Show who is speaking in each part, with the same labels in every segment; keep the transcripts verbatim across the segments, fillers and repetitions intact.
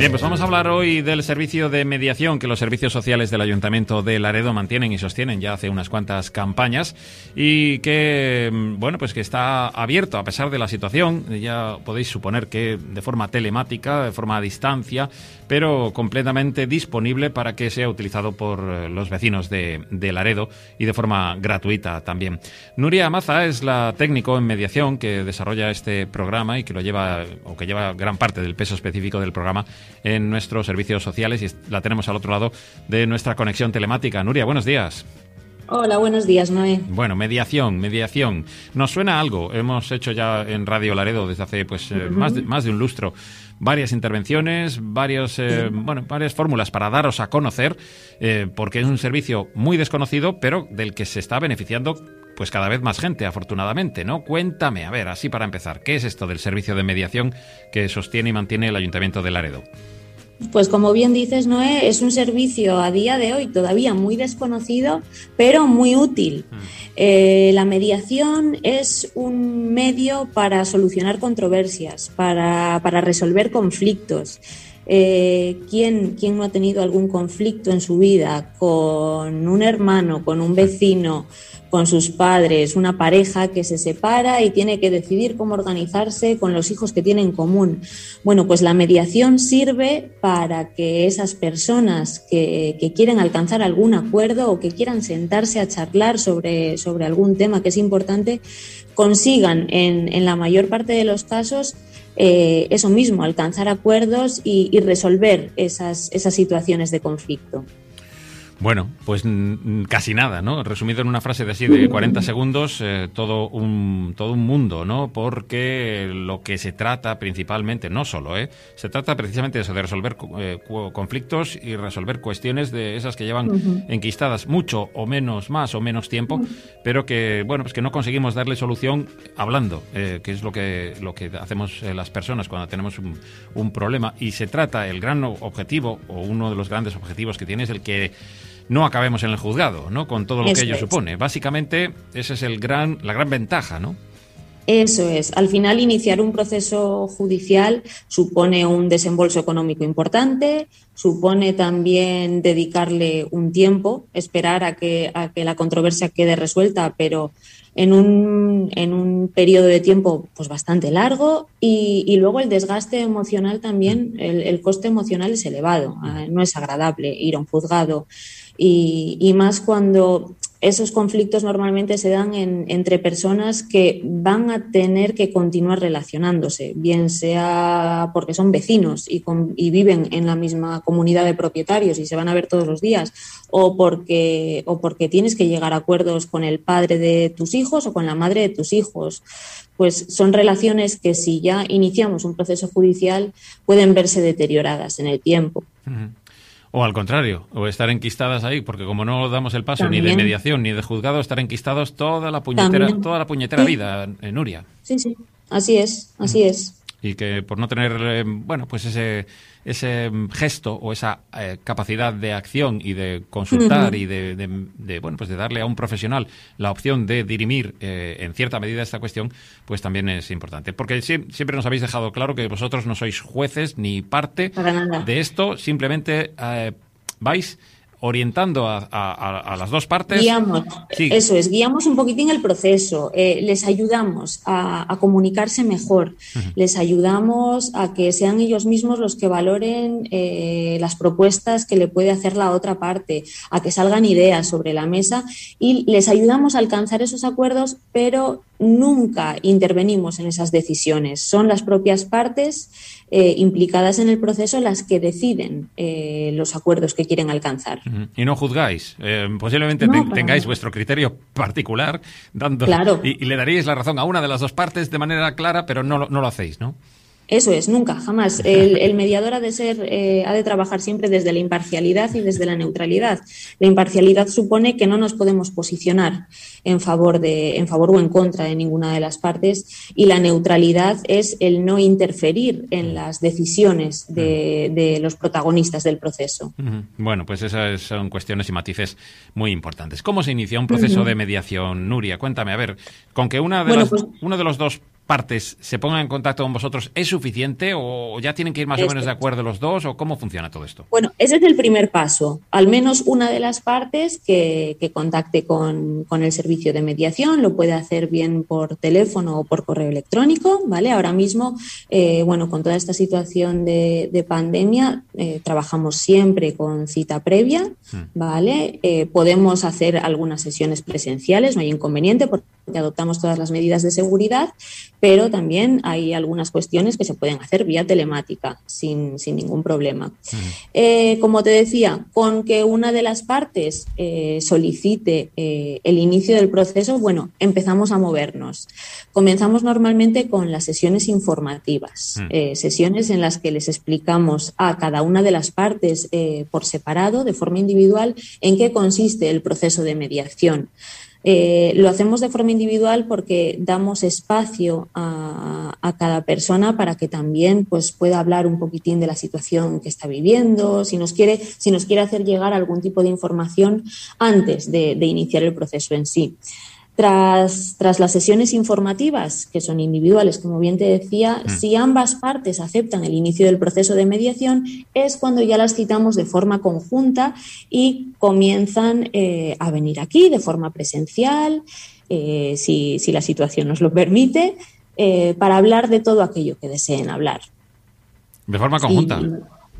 Speaker 1: Bien, pues vamos a hablar hoy del servicio de mediación que los servicios sociales del Ayuntamiento de Laredo mantienen y sostienen ya hace unas cuantas campañas y que, bueno, pues que está abierto a pesar de la situación. Ya podéis suponer que de forma telemática, de forma a distancia, pero completamente disponible para que sea utilizado por los vecinos de, de Laredo y de forma gratuita también. Nuria Maza es la técnico en mediación que desarrolla este programa y que lo lleva, o que lleva gran parte del peso específico del programa en nuestros servicios sociales, y la tenemos al otro lado de nuestra conexión telemática. Nuria, buenos días.
Speaker 2: Hola, buenos días, Noé.
Speaker 1: Bueno, mediación, mediación. ¿Nos suena algo? Hemos hecho ya en Radio Laredo desde hace pues uh-huh. más, de, más de un lustro varias intervenciones, varios, eh, uh-huh. bueno, varias fórmulas para daros a conocer, eh, porque es un servicio muy desconocido, pero del que se está beneficiando pues cada vez más gente, afortunadamente, ¿no? Cuéntame, a ver, así para empezar, ¿qué es esto del servicio de mediación que sostiene y mantiene el Ayuntamiento de Laredo?
Speaker 2: Pues como bien dices, Noé, es un servicio a día de hoy todavía muy desconocido, pero muy útil. Mm. Eh, la mediación es un medio para solucionar controversias, para, para resolver conflictos. Eh, ¿quién, ¿Quién no ha tenido algún conflicto en su vida con un hermano, con un vecino, con sus padres, una pareja que se separa y tiene que decidir cómo organizarse con los hijos que tiene en común? Bueno, pues la mediación sirve para que esas personas que, que quieren alcanzar algún acuerdo o que quieran sentarse a charlar sobre, sobre algún tema que es importante, consigan en, en la mayor parte de los casos eh, eso mismo, alcanzar acuerdos y, y resolver esas, esas situaciones de conflicto.
Speaker 1: Bueno, pues n- casi nada, ¿no? Resumido en una frase de así de cuarenta segundos, eh, todo un todo un mundo, ¿no? Porque lo que se trata principalmente, no solo, ¿eh? Se trata precisamente de eso, de resolver eh, conflictos y resolver cuestiones de esas que llevan uh-huh. enquistadas mucho o menos, más o menos tiempo, uh-huh. pero que, bueno, pues que no conseguimos darle solución hablando, eh, que es lo que lo que hacemos eh, las personas cuando tenemos un, un problema. Y se trata, el gran objetivo, o uno de los grandes objetivos que tiene es el que no acabemos en el juzgado, ¿no? Con todo lo Eso que ello es. supone. Básicamente, esa es el gran, la gran ventaja, ¿no?
Speaker 2: Eso es. Al final, iniciar un proceso judicial supone un desembolso económico importante, supone también dedicarle un tiempo, esperar a que, a que la controversia quede resuelta, pero en un, en un periodo de tiempo pues bastante largo, y, y luego el desgaste emocional también, el, el coste emocional es elevado, eh, no es agradable ir a un juzgado, y, y más cuando esos conflictos normalmente se dan en, entre personas que van a tener que continuar relacionándose, bien sea porque son vecinos y, con, y viven en la misma comunidad de propietarios y se van a ver todos los días, o porque, o porque tienes que llegar a acuerdos con el padre de tus hijos o con la madre de tus hijos. Pues son relaciones que, si ya iniciamos un proceso judicial, pueden verse deterioradas en el tiempo.
Speaker 1: Uh-huh. O al contrario, o estar enquistadas ahí, porque como no damos el paso
Speaker 2: También.
Speaker 1: ni de mediación ni de juzgado, estar enquistados toda la puñetera,
Speaker 2: También.
Speaker 1: toda la puñetera
Speaker 2: Sí.
Speaker 1: vida, eh, Nuria.
Speaker 2: Sí, sí, así es, así mm. es.
Speaker 1: Y que por no tener, eh, bueno, pues ese ese gesto o esa eh, capacidad de acción y de consultar uh-huh. y de, de, de, bueno, pues de darle a un profesional la opción de dirimir eh, en cierta medida esta cuestión, pues también es importante. Porque si, siempre nos habéis dejado claro que vosotros no sois jueces ni parte de esto, simplemente eh, vais orientando a, a, a las dos partes.
Speaker 2: Guiamos,
Speaker 1: sí.
Speaker 2: Eso es, guiamos un poquitín el proceso, eh, les ayudamos a, a comunicarse mejor, uh-huh. les ayudamos a que sean ellos mismos los que valoren eh, las propuestas que le puede hacer la otra parte, a que salgan ideas sobre la mesa, y les ayudamos a alcanzar esos acuerdos, pero nunca intervenimos en esas decisiones. Son las propias partes eh, implicadas en el proceso las que deciden eh, los acuerdos que quieren alcanzar.
Speaker 1: Uh-huh. Y no juzgáis. Eh, posiblemente
Speaker 2: no,
Speaker 1: te, tengáis nada. vuestro criterio particular dando,
Speaker 2: claro.
Speaker 1: y, y le daríais la razón a una de las dos partes de manera clara, pero no, no lo hacéis, ¿no?
Speaker 2: Eso es, nunca, jamás. El, el mediador ha de ser, eh, ha de trabajar siempre desde la imparcialidad y desde la neutralidad. La imparcialidad supone que no nos podemos posicionar en favor de, en favor o en contra de ninguna de las partes, y la neutralidad es el no interferir en las decisiones de, de los protagonistas del proceso.
Speaker 1: Uh-huh. Bueno, pues esas son cuestiones y matices muy importantes. ¿Cómo se inicia un proceso uh-huh. de mediación, Nuria? Cuéntame, a ver, con que una de
Speaker 2: bueno,
Speaker 1: las,
Speaker 2: pues,
Speaker 1: uno de los dos partes se pongan en contacto con vosotros es suficiente o ya tienen que ir más o menos de acuerdo los dos o cómo funciona todo esto?
Speaker 2: Bueno, ese es el primer paso. Al menos una de las partes que, que contacte con, con el servicio de mediación lo puede hacer bien por teléfono o por correo electrónico, ¿vale? Ahora mismo, eh, bueno, con toda esta situación de, de pandemia, eh, trabajamos siempre con cita previa, ¿vale? Eh, podemos hacer algunas sesiones presenciales, no hay inconveniente porque adoptamos todas las medidas de seguridad, pero también hay algunas cuestiones que se pueden hacer vía telemática sin, sin ningún problema. Uh-huh. Eh, como te decía, con que una de las partes eh, solicite eh, el inicio del proceso, bueno, empezamos a movernos. Comenzamos normalmente con las sesiones informativas, uh-huh. eh, sesiones en las que les explicamos a cada una de las partes eh, por separado, de forma individual, en qué consiste el proceso de mediación. Eh, lo hacemos de forma individual porque damos espacio a, a cada persona para que también pues, pueda hablar un poquitín de la situación que está viviendo, si nos quiere, si nos quiere hacer llegar algún tipo de información antes de, de iniciar el proceso en sí. Tras, tras las sesiones informativas, que son individuales, como bien te decía, mm. si ambas partes aceptan el inicio del proceso de mediación, es cuando ya las citamos de forma conjunta y comienzan eh, a venir aquí de forma presencial, eh, si, si la situación nos lo permite, eh, para hablar de todo aquello que deseen hablar.
Speaker 1: ¿De forma conjunta?
Speaker 2: Sí.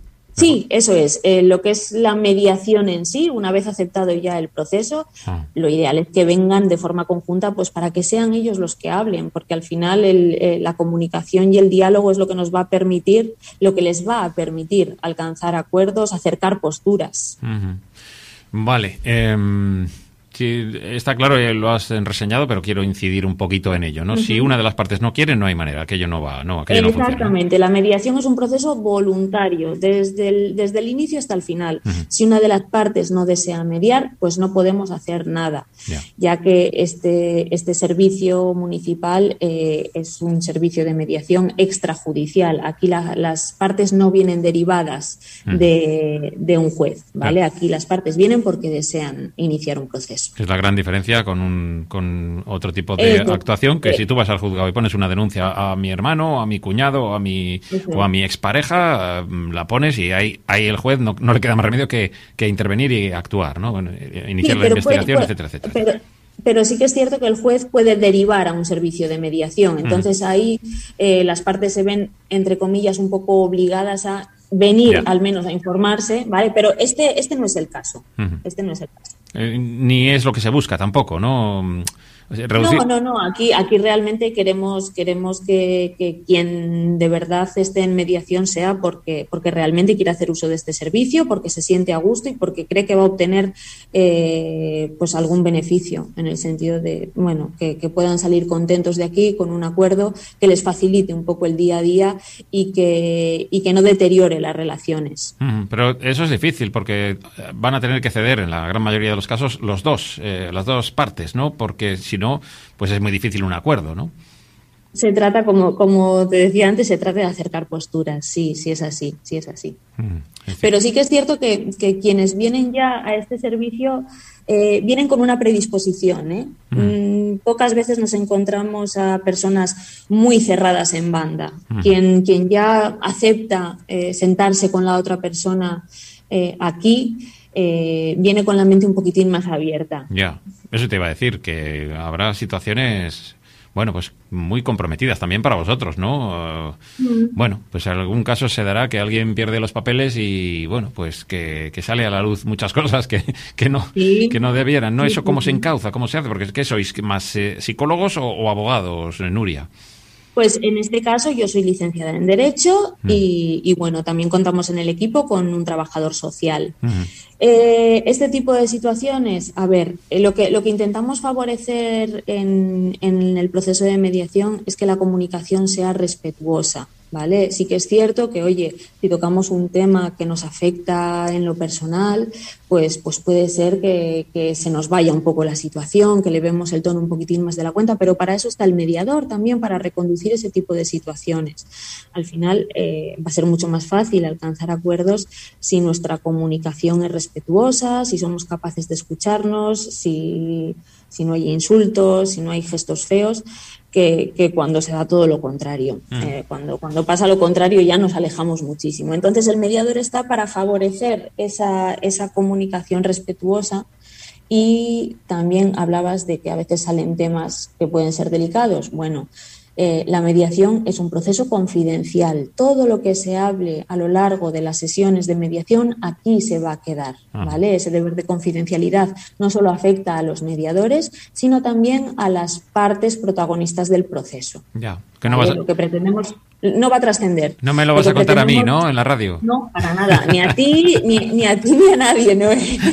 Speaker 2: Sí, eso es. Eh, lo que es la mediación en sí, una vez aceptado ya el proceso, ah. lo ideal es que vengan de forma conjunta pues para que sean ellos los que hablen, porque al final el, eh, la comunicación y el diálogo es lo que nos va a permitir, lo que les va a permitir alcanzar acuerdos, acercar posturas.
Speaker 1: Uh-huh. Vale. Eh... Sí, está claro, lo has reseñado, pero quiero incidir un poquito en ello, ¿no? Uh-huh. Si una de las partes no quiere, no hay manera, aquello no va, no, aquello no funciona.
Speaker 2: Exactamente, la mediación es un proceso voluntario, desde el, desde el inicio hasta el final. Uh-huh. Si una de las partes no desea mediar, pues no podemos hacer nada, yeah. ya que este, este servicio municipal eh, es un servicio de mediación extrajudicial. Aquí la, las partes no vienen derivadas uh-huh. de, de un juez, ¿vale? Yeah. Aquí las partes vienen porque desean iniciar un proceso.
Speaker 1: Es la gran diferencia con un con otro tipo de eh, actuación, que eh, si tú vas al juzgado y pones una denuncia a mi hermano, a mi cuñado, a mi uh-huh. o a mi expareja, la pones y ahí, ahí el juez no, no le queda más remedio que, que intervenir y actuar, ¿no? Bueno, iniciar sí, la investigación, puede, etcétera, etcétera.
Speaker 2: Pero, pero sí que es cierto que el juez puede derivar a un servicio de mediación. Entonces uh-huh. ahí eh, las partes se ven, entre comillas, un poco obligadas a venir yeah. al menos a informarse, ¿vale? Pero este, este no es el caso. Uh-huh. Este no es el caso.
Speaker 1: Eh, ni es lo que se busca tampoco, ¿no? Reducir...
Speaker 2: No, no, no. Aquí, aquí realmente queremos, queremos que, que quien de verdad esté en mediación sea porque, porque realmente quiere hacer uso de este servicio, porque se siente a gusto y porque cree que va a obtener eh, pues algún beneficio, en el sentido de, bueno, que, que puedan salir contentos de aquí con un acuerdo que les facilite un poco el día a día y que, y que no deteriore las relaciones.
Speaker 1: Mm, pero eso es difícil porque van a tener que ceder en la gran mayoría de los casos los dos, eh, las dos partes, ¿no? Porque si no, pues es muy difícil un acuerdo, ¿no?
Speaker 2: Se trata, como, como te decía antes, se trata de acercar posturas, sí, sí es así, sí es así. Mm, Pero sí que es cierto que, que quienes vienen ya a este servicio eh, vienen con una predisposición, ¿eh? Mm. Mm, pocas veces nos encontramos a personas muy cerradas en banda. Mm. Quien, quien ya acepta eh, sentarse con la otra persona eh, aquí, Eh, viene con la mente un poquitín más abierta.
Speaker 1: Ya, eso te iba a decir, que habrá situaciones, bueno, pues muy comprometidas también para vosotros, ¿no? Mm. Bueno, pues en algún caso se dará que alguien pierde los papeles y, bueno, pues que, que sale a la luz muchas cosas que, que, no, sí. que no debieran, ¿no? Sí, ¿Eso cómo sí. se encauza? ¿Cómo se hace? Porque ¿qué sois? ¿Más eh, psicólogos o, o abogados, Nuria?
Speaker 2: Pues en este caso yo soy licenciada en Derecho mm. y, y, bueno, también contamos en el equipo con un trabajador social. Mm. Eh, este tipo de situaciones, a ver, eh, lo que lo que intentamos favorecer en, en el proceso de mediación es que la comunicación sea respetuosa, ¿vale? Sí que es cierto que, oye, si tocamos un tema que nos afecta en lo personal, pues, pues puede ser que, que se nos vaya un poco la situación, que le vemos el tono un poquitín más de la cuenta, pero para eso está el mediador también, para reconducir ese tipo de situaciones. Al final eh, va a ser mucho más fácil alcanzar acuerdos si nuestra comunicación es respetuosa, si somos capaces de escucharnos, si, si no hay insultos, si no hay gestos feos, que, que cuando se da todo lo contrario. Mm. Eh, cuando, cuando pasa lo contrario ya nos alejamos muchísimo. Entonces el mediador está para favorecer esa, esa comunicación respetuosa. Y también hablabas de que a veces salen temas que pueden ser delicados. Bueno, eh, la mediación es un proceso confidencial. Todo lo que se hable a lo largo de las sesiones de mediación aquí se va a quedar, ¿vale? Ese deber de confidencialidad no solo afecta a los mediadores, sino también a las partes protagonistas del proceso.
Speaker 1: Ya, que no vas a...
Speaker 2: Lo que pretendemos no va a trascender.
Speaker 1: No me lo vas a contar a mí, ¿no? En la radio.
Speaker 2: No, para nada. Ni a ti, ni, ni a ti, ni a nadie, ¿no?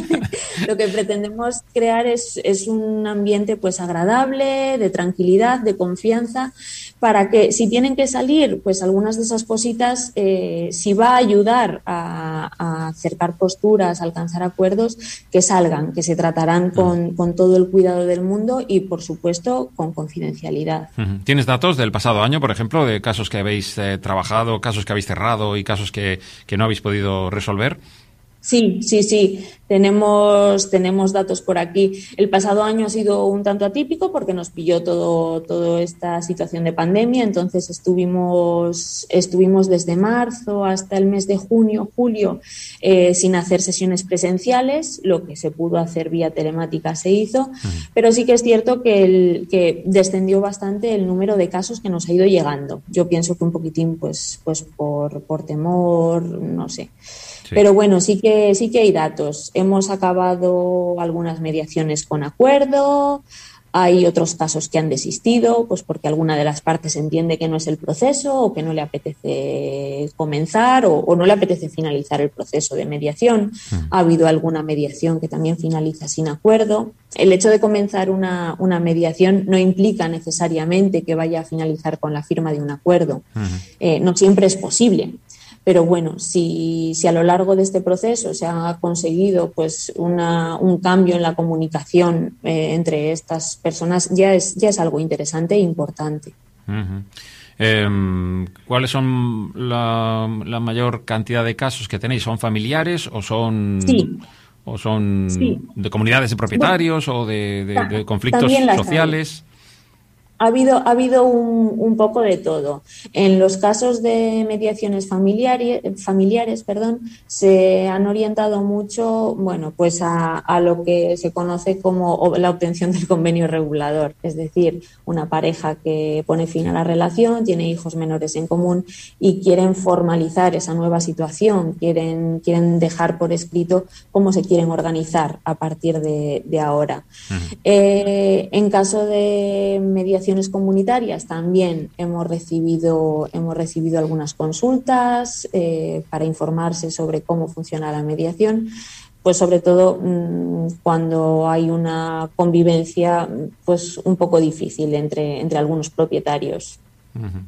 Speaker 2: Lo que pretendemos crear es, es un ambiente pues agradable, de tranquilidad, de confianza, para que si tienen que salir, pues algunas de esas cositas, eh, si va a ayudar a, a acercar posturas, a alcanzar acuerdos, que salgan, que se tratarán con, con todo el cuidado del mundo y, por supuesto, con confidencialidad.
Speaker 1: ¿Tienes datos del pasado año, por ejemplo, de casos que habéis eh, trabajado, casos que habéis cerrado y casos que, que no habéis podido resolver?
Speaker 2: Sí, sí, sí. Tenemos, tenemos datos por aquí. El pasado año ha sido un tanto atípico porque nos pilló todo, toda esta situación de pandemia. Entonces estuvimos, estuvimos desde marzo hasta el mes de junio, julio, eh, sin hacer sesiones presenciales. Lo que se pudo hacer vía telemática se hizo. Uh-huh. Pero sí que es cierto que, el, que descendió bastante el número de casos que nos ha ido llegando. Yo pienso que un poquitín, pues, pues por, por temor, no sé. Sí. Pero bueno, sí que sí que hay datos. Hemos acabado algunas mediaciones con acuerdo, hay otros casos que han desistido, pues porque alguna de las partes entiende que no es el proceso o que no le apetece comenzar o, o no le apetece finalizar el proceso de mediación. Mm. Ha habido alguna mediación que también finaliza sin acuerdo. El hecho de comenzar una, una mediación no implica necesariamente que vaya a finalizar con la firma de un acuerdo. Mm. Eh, no siempre es posible. Pero bueno, si, si a lo largo de este proceso se ha conseguido pues una, un cambio en la comunicación eh, entre estas personas, ya es, ya es algo interesante e importante.
Speaker 1: Uh-huh. Eh, ¿Cuáles son la, la mayor cantidad de casos que tenéis? ¿Son familiares o son,
Speaker 2: sí.
Speaker 1: o son
Speaker 2: sí.
Speaker 1: de comunidades de propietarios bueno, o de, de, de conflictos sociales?
Speaker 2: Hay. Ha habido, ha habido un, un poco de todo. En los casos de mediaciones familiares, familiares perdón, se han orientado mucho bueno, pues a, a lo que se conoce como la obtención del convenio regulador. Es decir, una pareja que pone fin a la relación, tiene hijos menores en común y quieren formalizar esa nueva situación, quieren, quieren dejar por escrito cómo se quieren organizar a partir de, de ahora. Uh-huh. Eh, en caso de mediación comunitarias también hemos recibido hemos recibido algunas consultas eh, para informarse sobre cómo funciona la mediación, pues sobre todo mmm, cuando hay una convivencia pues un poco difícil entre, entre algunos propietarios.
Speaker 1: Uh-huh.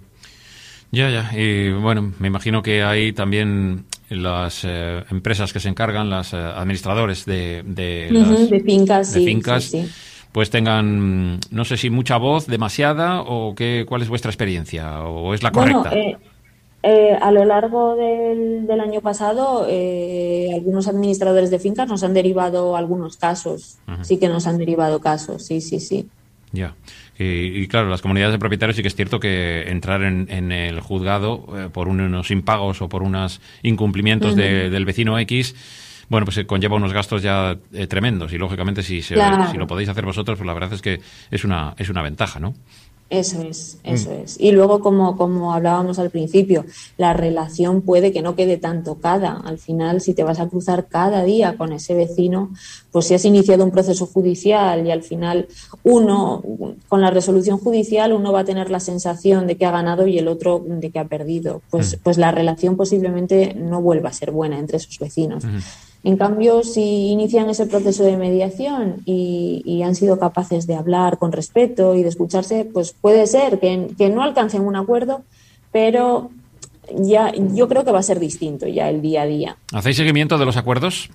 Speaker 1: Ya, ya. Y bueno, me imagino que hay también las eh, empresas que se encargan, las eh, administradores de, de,
Speaker 2: uh-huh,
Speaker 1: las,
Speaker 2: de fincas,
Speaker 1: de
Speaker 2: sí,
Speaker 1: fincas
Speaker 2: sí, sí.
Speaker 1: pues tengan, no sé si mucha voz, demasiada, o qué, cuál es vuestra experiencia, o es la correcta.
Speaker 2: Bueno, eh, eh, a lo largo del, del año pasado, eh, algunos administradores de fincas nos han derivado algunos casos, uh-huh. sí que nos han derivado casos, sí, sí, sí.
Speaker 1: Ya, y, y claro, las comunidades de propietarios sí que es cierto que entrar en, en el juzgado eh, por unos impagos o por unos incumplimientos uh-huh. de, del vecino X, bueno, pues conlleva unos gastos ya eh, tremendos y, lógicamente, si, se,
Speaker 2: claro.
Speaker 1: si lo podéis hacer vosotros, pues la verdad es que es una es una ventaja, ¿no?
Speaker 2: Eso es, eso mm. es. Y luego, como, como hablábamos al principio, la relación puede que no quede tan tocada. Al final, si te vas a cruzar cada día con ese vecino, pues si has iniciado un proceso judicial y al final uno, con la resolución judicial, uno va a tener la sensación de que ha ganado y el otro de que ha perdido. Pues, mm. pues la relación posiblemente no vuelva a ser buena entre esos vecinos. Mm. En cambio, si inician ese proceso de mediación y, y han sido capaces de hablar con respeto y de escucharse, pues puede ser que, que no alcancen un acuerdo, pero ya yo creo que va a ser distinto ya el día a día.
Speaker 1: ¿Hacéis seguimiento de los acuerdos?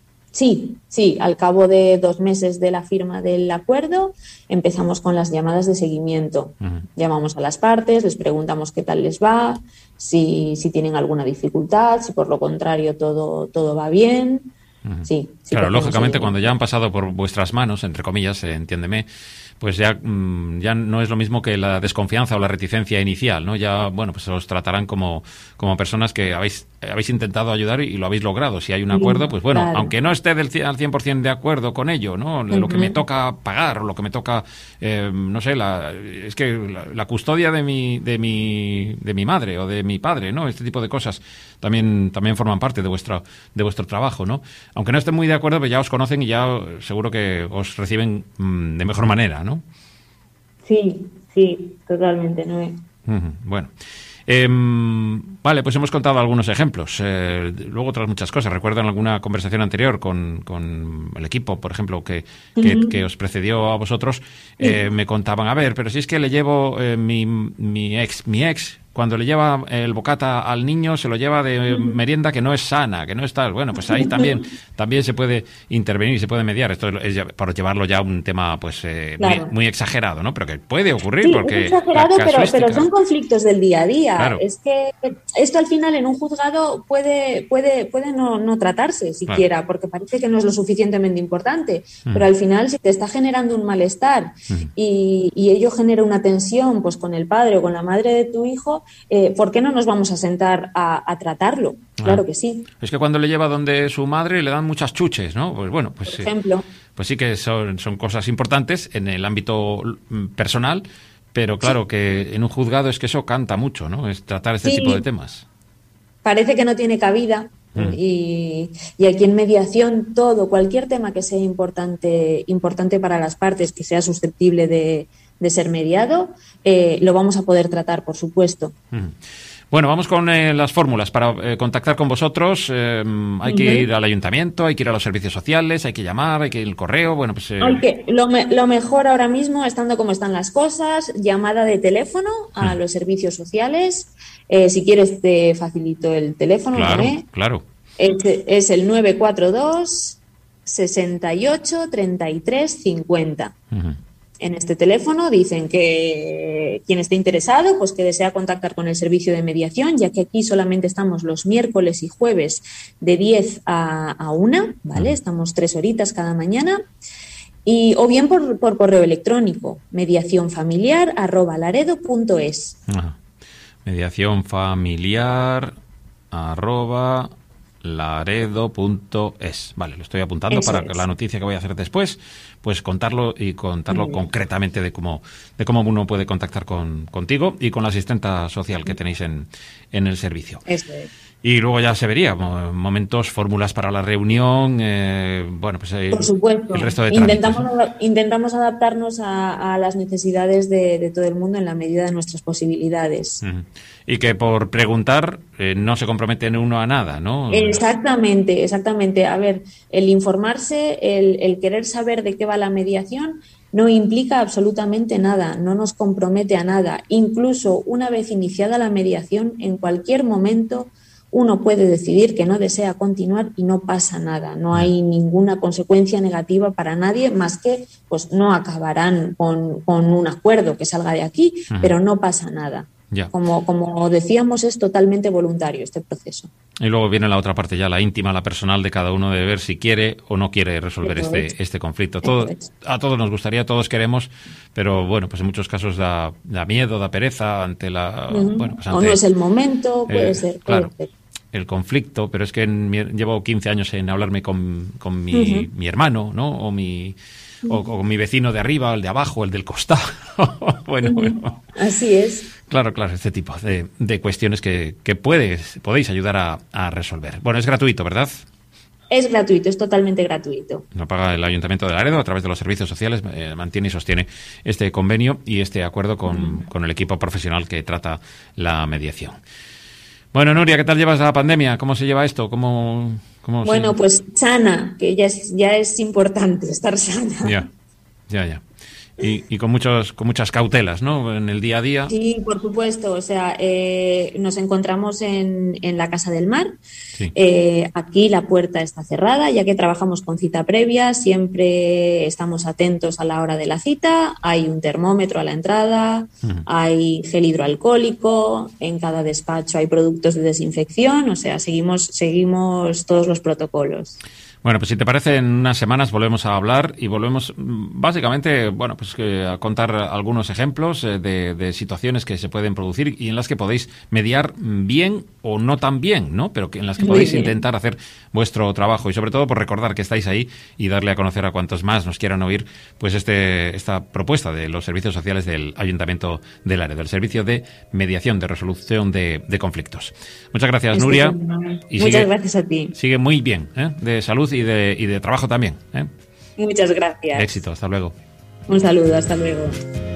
Speaker 2: Sí, sí. Al cabo de dos meses de la firma del acuerdo, empezamos con las llamadas de seguimiento. Uh-huh. Llamamos a las partes, les preguntamos qué tal les va, si, si tienen alguna dificultad, si por lo contrario todo, todo va bien. Uh-huh. Sí, sí.
Speaker 1: Claro, lógicamente, cuando ya han pasado por vuestras manos, entre comillas, eh, entiéndeme, pues ya, mm, ya no es lo mismo que la desconfianza o la reticencia inicial, ¿no? Ya, bueno, pues os tratarán como, como personas que habéis, habéis intentado ayudar y lo habéis logrado. Si hay un acuerdo, pues bueno,
Speaker 2: claro.
Speaker 1: aunque no esté del, al cien por ciento de acuerdo con ello, ¿no? Lo
Speaker 2: Uh-huh.
Speaker 1: que me toca pagar o lo que me toca, eh, no sé, la, es que la, la custodia de mi, de mi, de mi madre o de mi padre, ¿no? Este tipo de cosas también, también forman parte de vuestro, de vuestro trabajo, ¿no? Aunque no estén muy de acuerdo, pues ya os conocen y ya seguro que os reciben mmm, de mejor manera, ¿no?
Speaker 2: Sí, sí, totalmente, ¿no?
Speaker 1: Uh-huh. Bueno. Eh, vale, pues hemos contado algunos ejemplos. Eh, luego otras muchas cosas. Recuerdo en alguna conversación anterior con, con el equipo, por ejemplo, que, que, uh-huh. que os precedió a vosotros, eh, uh-huh. me contaban, a ver, pero si es que le llevo eh, mi, mi ex, mi ex, cuando le lleva el bocata al niño, se lo lleva de merienda que no es sana, que no es tal. Bueno, pues ahí también también se puede intervenir y se puede mediar. Esto es para llevarlo ya a un tema pues eh, claro. muy, muy exagerado, ¿no? Pero que puede ocurrir
Speaker 2: sí,
Speaker 1: porque
Speaker 2: es exagerado, pero, pero son conflictos del día a día. Claro. Es que esto al final en un juzgado puede puede puede no, no tratarse siquiera, claro. porque parece que no es lo suficientemente importante. Uh-huh. Pero al final, si te está generando un malestar uh-huh. y, y ello genera una tensión pues con el padre o con la madre de tu hijo, Eh, ¿por qué no nos vamos a sentar a, a tratarlo? Claro ah. que sí.
Speaker 1: Es que cuando le lleva donde su madre le dan muchas chuches, ¿no? Pues bueno, pues,
Speaker 2: Por ejemplo.
Speaker 1: Eh, pues sí que son, son cosas importantes en el ámbito personal, pero claro sí. que en un juzgado es que eso canta mucho, ¿no? Es tratar este sí. tipo de temas.
Speaker 2: Parece que no tiene cabida. Mm. Y, y aquí en mediación todo, cualquier tema que sea importante, importante para las partes, que sea susceptible de, de ser mediado, eh, lo vamos a poder tratar, por supuesto.
Speaker 1: Mm. Bueno, vamos con eh, las fórmulas. Para eh, contactar con vosotros eh, hay que uh-huh. ir al ayuntamiento, hay que ir a los servicios sociales, hay que llamar, hay que ir al correo, bueno, pues... Eh...
Speaker 2: Hay que, lo, me, lo mejor ahora mismo, estando como están las cosas, llamada de teléfono a uh-huh. los servicios sociales. Eh, si quieres te facilito el teléfono.
Speaker 1: Claro,
Speaker 2: ¿eh?
Speaker 1: claro.
Speaker 2: Es, es el nueve cuatro dos, sesenta y ocho, treinta y tres, cincuenta. Uh-huh. En este teléfono dicen que quien esté interesado, pues que desea contactar con el servicio de mediación, ya que aquí solamente estamos los miércoles y jueves de diez a una, ¿vale? Estamos tres horitas cada mañana. Y, o bien por, por correo electrónico, mediación familiar arroba laredo punto es.
Speaker 1: Ajá. Mediación familiar arroba laredo punto es. Vale, lo estoy apuntando Eso para es. La noticia que voy a hacer después, pues contarlo y contarlo mm. concretamente de cómo de cómo uno puede contactar con contigo y con la asistenta social que tenéis en, en el servicio.
Speaker 2: Eso es.
Speaker 1: Y luego ya se vería momentos, fórmulas para la reunión, eh, bueno, pues eh,
Speaker 2: por supuesto.
Speaker 1: El resto de
Speaker 2: intentamos
Speaker 1: trámites, ¿no?
Speaker 2: intentamos adaptarnos a, a las necesidades de, de todo el mundo en la medida de nuestras posibilidades.
Speaker 1: Uh-huh. Y que por preguntar eh, no se compromete uno a nada, ¿no?
Speaker 2: Exactamente, exactamente. A ver, el informarse, el, el querer saber de qué va la mediación no implica absolutamente nada, no nos compromete a nada. Incluso una vez iniciada la mediación, en cualquier momento uno puede decidir que no desea continuar y no pasa nada. No hay ninguna consecuencia negativa para nadie, más que pues no acabarán con, con un acuerdo que salga de aquí, uh-huh. pero no pasa nada.
Speaker 1: Ya.
Speaker 2: Como, como decíamos, es totalmente voluntario este proceso.
Speaker 1: Y luego viene la otra parte ya, la íntima, la personal de cada uno, de ver si quiere o no quiere resolver este, este conflicto. Todo, a todos nos gustaría, todos queremos, pero bueno, pues en muchos casos da, da miedo, da pereza ante la...
Speaker 2: Uh-huh.
Speaker 1: bueno, pues ante,
Speaker 2: o no es el momento, puede
Speaker 1: eh,
Speaker 2: ser.
Speaker 1: Claro.
Speaker 2: Puede ser.
Speaker 1: El conflicto, pero es que en mi, llevo quince años en hablarme con, con mi, uh-huh. mi hermano, ¿no? O mi... O, o con mi vecino de arriba, el de abajo, el del costado. bueno, bueno.
Speaker 2: Así es.
Speaker 1: Claro, claro, este tipo de, de cuestiones que, que puedes, podéis ayudar a, a resolver. Bueno, es gratuito, ¿verdad?
Speaker 2: Es gratuito, es totalmente gratuito.
Speaker 1: Lo paga el Ayuntamiento de Laredo a través de los servicios sociales, eh, mantiene y sostiene este convenio y este acuerdo con, uh-huh. con el equipo profesional que trata la mediación. Bueno, Nuria, ¿qué tal llevas la pandemia? ¿Cómo se lleva esto? ¿Cómo, cómo
Speaker 2: bueno,
Speaker 1: se...
Speaker 2: pues sana, que ya es, ya es importante estar sana.
Speaker 1: Ya, ya, ya. Y, y con muchos con muchas cautelas, ¿no? En el día a día.
Speaker 2: Sí, por supuesto. O sea, eh, nos encontramos en, en la Casa del Mar.
Speaker 1: Sí.
Speaker 2: Eh, aquí la puerta está cerrada, ya que trabajamos con cita previa. Siempre estamos atentos a la hora de la cita. Hay un termómetro a la entrada, uh-huh. hay gel hidroalcohólico. En cada despacho hay productos de desinfección. O sea, seguimos seguimos todos los protocolos.
Speaker 1: Bueno, pues si te parece, en unas semanas volvemos a hablar y volvemos básicamente, bueno, pues que a contar algunos ejemplos de, de situaciones que se pueden producir y en las que podéis mediar bien o no tan bien, ¿no? Pero que en las que podéis intentar hacer vuestro trabajo y sobre todo por recordar que estáis ahí y darle a conocer a cuantos más nos quieran oír, pues este esta propuesta de los servicios sociales del Ayuntamiento de Laredo, del Servicio de Mediación, de Resolución de, de Conflictos. Muchas gracias,
Speaker 2: es
Speaker 1: Nuria.
Speaker 2: Y Muchas sigue, gracias a ti.
Speaker 1: Sigue muy bien, ¿eh? De salud y de, y de trabajo también, ¿eh?
Speaker 2: Muchas gracias.
Speaker 1: Éxito, hasta luego.
Speaker 2: Un saludo, hasta luego.